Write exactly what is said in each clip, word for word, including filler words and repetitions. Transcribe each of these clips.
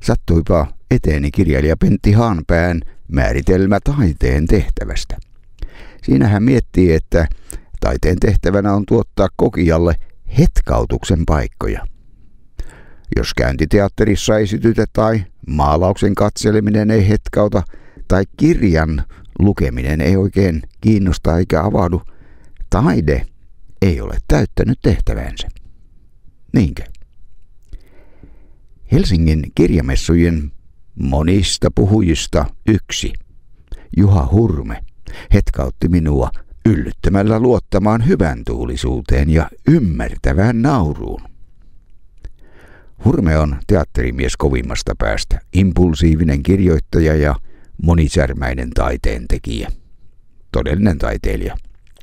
sattuipa eteeni kirjailija Pentti Haanpään määritelmä taiteen tehtävästä. Siinä hän miettii, että taiteen tehtävänä on tuottaa kokijalle hetkautuksen paikkoja. Jos käyntiteatterissa esitytä tai maalauksen katseleminen ei hetkauta tai kirjan lukeminen ei oikein kiinnosta eikä avaudu, taide ei ole täyttänyt tehtävänsä. Niinkö? Helsingin kirjamessujen monista puhujista yksi, Juha Hurme, hetkautti minua yllyttämällä luottamaan hyvän tuulisuuteen ja ymmärtävään nauruun. Hurme on teatterimies kovimmasta päästä, impulsiivinen kirjoittaja ja monisärmäinen taiteentekijä. Todellinen taiteilija.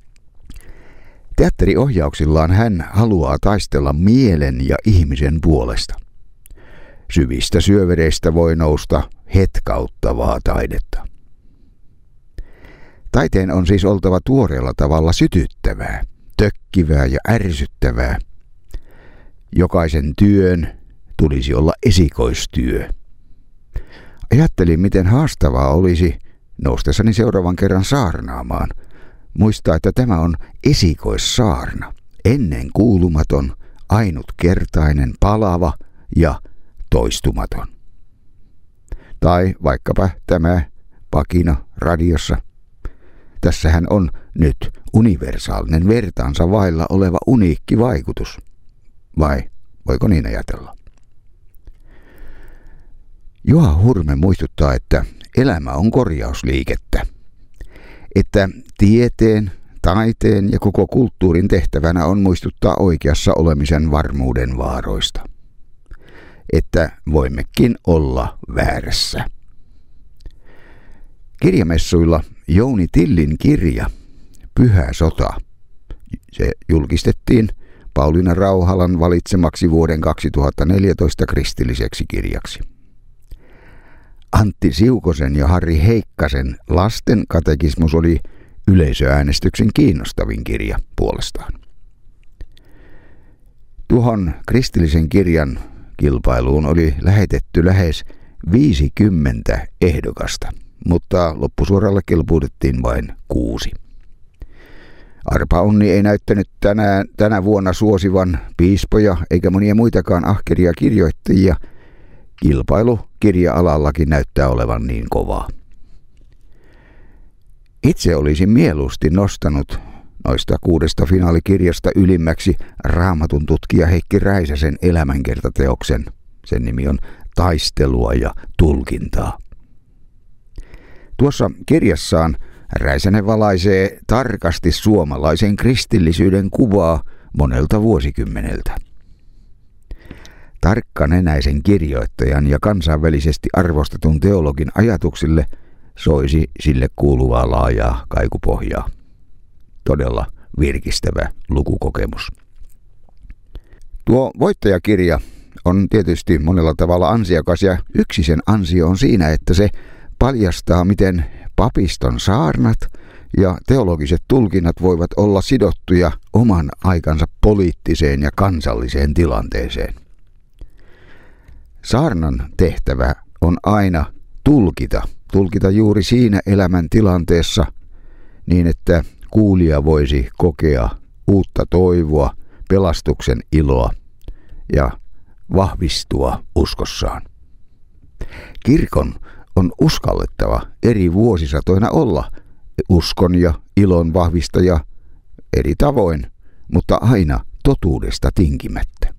Teatteriohjauksillaan hän haluaa taistella mielen ja ihmisen puolesta. Syvistä syövereistä voi nousta hetkauttavaa taidetta. Taiteen on siis oltava tuoreella tavalla sytyttävää, tökkivää ja ärsyttävää. Jokaisen työn tulisi olla esikoistyö. Ajattelin, miten haastavaa olisi noustessani seuraavan kerran saarnaamaan. Muistaa, että tämä on esikoissaarna, ennen kuulumaton, ainutkertainen, palava ja toistumaton. Tai vaikkapa tämä pakina radiossa. Tässähän on nyt universaalinen vertaansa vailla oleva uniikki vaikutus. Vai voiko niin ajatella? Juha Hurme muistuttaa, että elämä on korjausliikettä. Että tieteen, taiteen ja koko kulttuurin tehtävänä on muistuttaa oikeassa olemisen varmuuden vaaroista. Että voimmekin olla väärässä. Kirjamessuilla Jouni Tillin kirja Pyhä sota. Se julkistettiin Pauliina Rauhalan valitsemaksi vuoden kaksituhattaneljätoista kristilliseksi kirjaksi. Antti Siukosen ja Harri Heikkasen lasten katekismus oli yleisöäänestyksen kiinnostavin kirja puolestaan. Tuohon kristillisen kirjan kilpailuun oli lähetetty lähes viisikymmentä ehdokasta, mutta loppusuoralle kilpuudettiin vain kuusi. Arpa Onni ei näyttänyt tänä, tänä vuonna suosivan piispoja eikä monia muitakaan ahkeria kirjoittajia. Kilpailu kirja-alallakin näyttää olevan niin kovaa. Itse olisin mieluusti nostanut noista kuudesta finaalikirjasta ylimmäksi Raamatun tutkija Heikki Räisäsen elämänkertateoksen. Sen nimi on Taistelua ja tulkintaa. Tuossa kirjassaan Räisänen valaisee tarkasti suomalaisen kristillisyyden kuvaa monelta vuosikymmeneltä. Tarkkanenäisen kirjoittajan ja kansainvälisesti arvostetun teologin ajatuksille soisi sille kuuluvaa laajaa kaikupohjaa. Todella virkistävä lukukokemus. Tuo voittajakirja on tietysti monella tavalla ansiokas ja yksi sen ansio on siinä, että se paljastaa, miten papiston saarnat ja teologiset tulkinnat voivat olla sidottuja oman aikansa poliittiseen ja kansalliseen tilanteeseen. Saarnan tehtävä on aina tulkita, tulkita juuri siinä elämän tilanteessa niin, että kuulija voisi kokea uutta toivoa, pelastuksen iloa ja vahvistua uskossaan. Kirkon on uskallettava eri vuosisatoina olla uskon ja ilon vahvistaja eri tavoin, mutta aina totuudesta tinkimättä.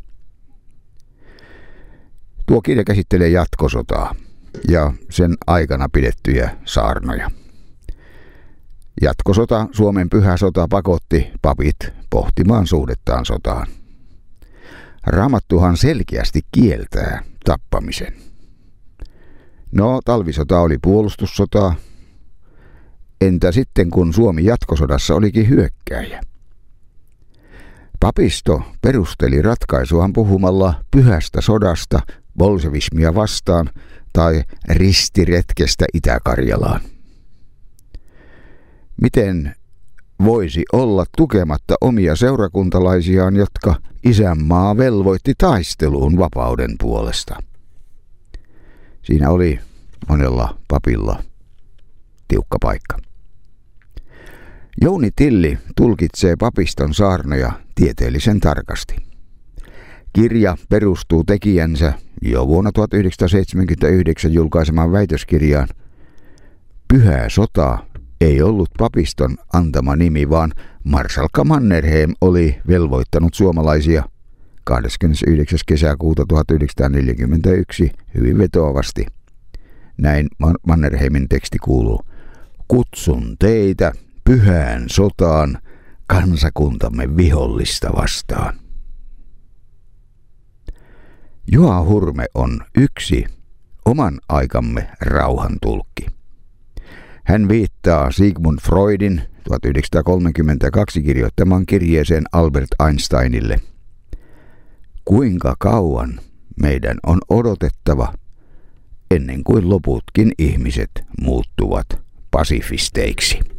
Tuo kirja käsittelee jatkosotaa ja sen aikana pidettyjä saarnoja. Jatkosota, Suomen pyhä sota, pakotti papit pohtimaan suhdettaan sotaan. Raamattuhan selkeästi kieltää tappamisen. No, talvisota oli puolustussotaa. Entä sitten, kun Suomi jatkosodassa olikin hyökkääjä? Papisto perusteli ratkaisuaan puhumalla pyhästä sodasta bolsevismia vastaan tai ristiretkestä Itä-Karjalaan. Miten voisi olla tukematta omia seurakuntalaisiaan, jotka isänmaa velvoitti taisteluun vapauden puolesta? Siinä oli monella papilla tiukka paikka. Jouni Tilli tulkitsee papiston saarnoja tieteellisen tarkasti. Kirja perustuu tekijänsä jo vuonna tuhatyhdeksänsataaseitsemänkymmentäyhdeksän julkaisemaan väitöskirjaan. Pyhää sotaa ei ollut papiston antama nimi, vaan marsalkka Mannerheim oli velvoittanut suomalaisia kahdeskymmenesyhdeksäs kesäkuuta tuhatyhdeksänsataaneljäkymmentäyksi hyvin vetoavasti. Näin Mannerheimin teksti kuuluu: kutsun teitä pyhään sotaan kansakuntamme vihollista vastaan. Juha Hurme on yksi oman aikamme rauhantulkki. Hän viittaa Sigmund Freudin tuhatyhdeksänsataakolmekymmentäkaksi kirjoittamaan kirjeeseen Albert Einsteinille. Kuinka kauan meidän on odotettava ennen kuin loputkin ihmiset muuttuvat pasifisteiksi?